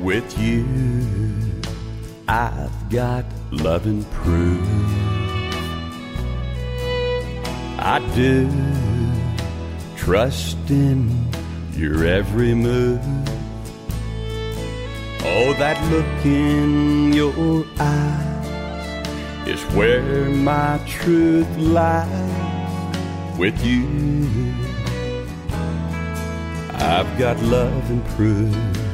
With you, I've got loving proof. I do trust in your every move. Oh, that look in your eyes is where my truth lies. With you, I've got love and proof.